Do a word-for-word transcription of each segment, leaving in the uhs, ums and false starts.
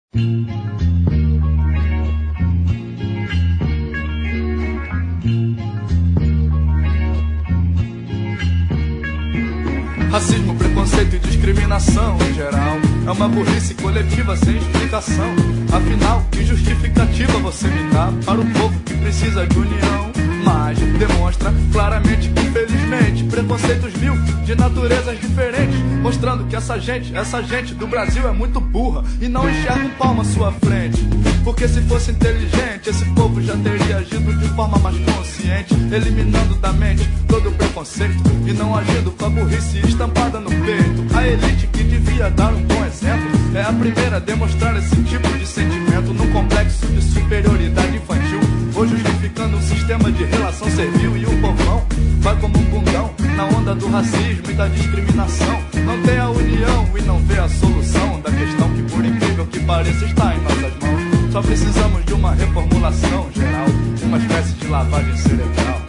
Racismo, preconceito e discriminação em geral é uma burrice coletiva sem explicação. Afinal, que justificativa você me dá para o povo que precisa de união? Mas demonstra claramente que, infelizmente, preconceitos mil de naturezas diferentes, mostrando que essa gente, essa gente do Brasil é muito burra e não enxerga um palmo à sua frente. Porque se fosse inteligente, esse povo já teria agido de forma mais consciente, eliminando da mente todo o preconceito e não agindo com a burrice estampada no peito. A elite que devia dar um bom exemplo é a primeira a demonstrar esse tipo de sentimento num complexo de superioridade infantil, ou justificando um sistema de relação servil, e o povão vai como um bundão na onda do racismo e da discriminação. Não tem a união e não vê a solução da questão que, por incrível que pareça, está em nossas mãos. Só precisamos de uma reformulação geral, uma espécie de lavagem cerebral.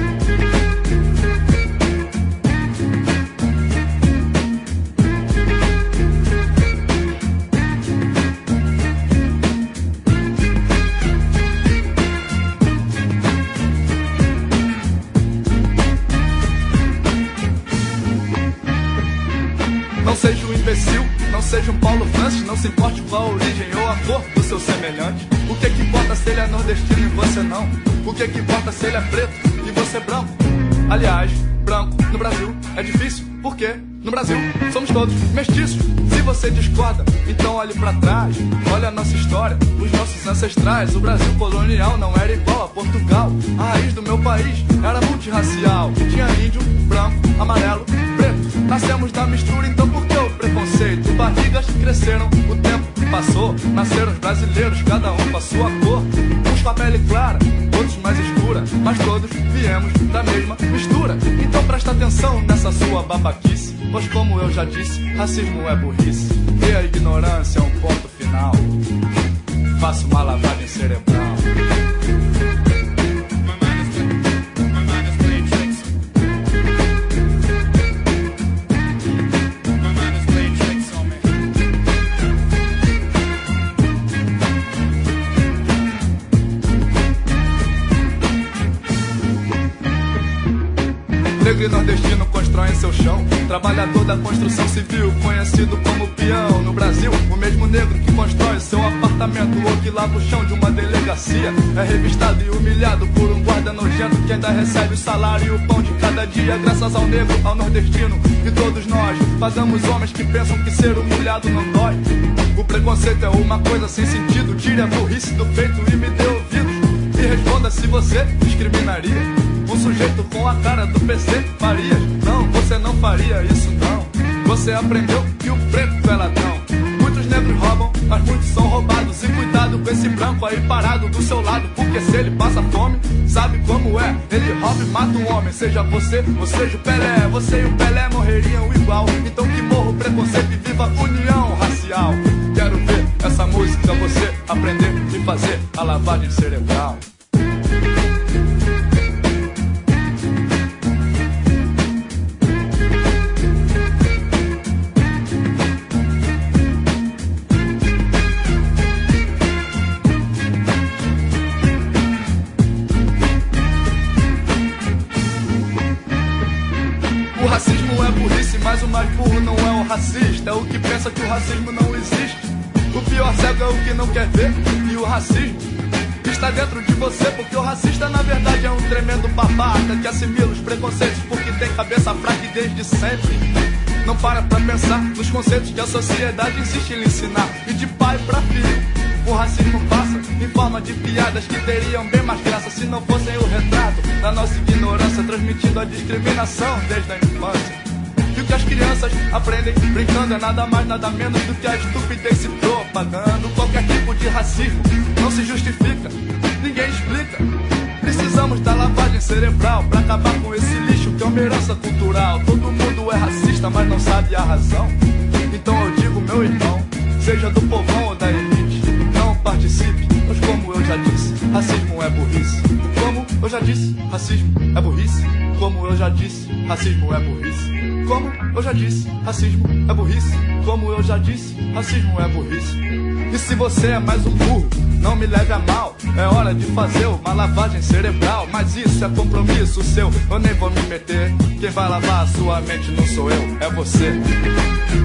Não seja um imbecil, não seja um Paulo Francis, não se importe com a origem ou a cor do seu semelhante. O que que importa se ele é nordestino e você não? O que que importa se ele é preto e você é branco? Aliás, branco no Brasil é difícil, porque no Brasil somos todos mestiços. Se você discorda, então olhe pra trás, olha a nossa história, os nossos ancestrais. O Brasil colonial não era igual a Portugal. A raiz do meu país era multirracial, tinha índio, branco, amarelo, preto. Nascemos da mistura, então por que o preconceito? Barrigas cresceram, o tempo passou, nasceram os brasileiros, cada um com a sua cor. Uns com a pele clara, outros mais escura, mas todos viemos da mesma mistura. Então presta atenção nessa sua babaquice, pois como eu já disse, racismo é burrice e a ignorância é um ponto final. Faço uma lavagem cerebral. Negro e nordestino constroem seu chão, trabalhador da construção civil, conhecido como peão. No Brasil, o mesmo negro que constrói seu apartamento ou que lava o chão de uma delegacia é revistado e humilhado por um guarda nojento que ainda recebe o salário e o pão de cada dia. Graças ao negro, ao nordestino e todos nós pagamos homens que pensam que ser humilhado não dói. O preconceito é uma coisa sem sentido. Tire a burrice do peito e me dê ouvidos e responda se você discriminaria um sujeito com a cara do P C Farias. Não, você não faria isso não. Você aprendeu que o preto é ladrão. Muitos negros roubam, mas muitos são roubados. E cuidado com esse branco aí parado do seu lado, porque se ele passa fome, sabe como é? Ele rouba e mata um homem. Seja você, ou seja o Pelé, você e o Pelé morreriam igual. Então que morra o preconceito e viva a união racial. Quero ver essa música você aprender e fazer a lavagem cerebral. O racismo é burrice, mas o mais burro não é o racista. É o que pensa que o racismo não existe. O pior cego é o que não quer ver. E o racismo está dentro de você, porque o racista na verdade é um tremendo babaca que assimila os preconceitos porque tem cabeça fraca e desde sempre não para pra pensar nos conceitos que a sociedade insiste em lhe ensinar. E de pai pra filho o racismo passa em forma de piadas que teriam bem mais graça se não fossem o retrato da nossa ignorância, transmitindo a discriminação desde a infância. E o que as crianças aprendem brincando é nada mais, nada menos do que a estupidez se propagando. Qualquer tipo de racismo não se justifica, ninguém explica. Precisamos da lavagem cerebral pra acabar com esse lixo que é uma herança cultural. Todo mundo é racista, mas não sabe a razão. Então eu digo, meu irmão, seja do povão ou da elite, não participe, pois como eu já disse, racismo é burrice. Como eu já disse, racismo é burrice. Como eu já disse, racismo é burrice. Como eu já disse, racismo é burrice. Como eu já disse, racismo é burrice. E se você é mais um burro, não me leve a mal. É hora de fazer uma lavagem cerebral. Mas isso é compromisso seu, eu nem vou me meter. Quem vai lavar a sua mente não sou eu, é você.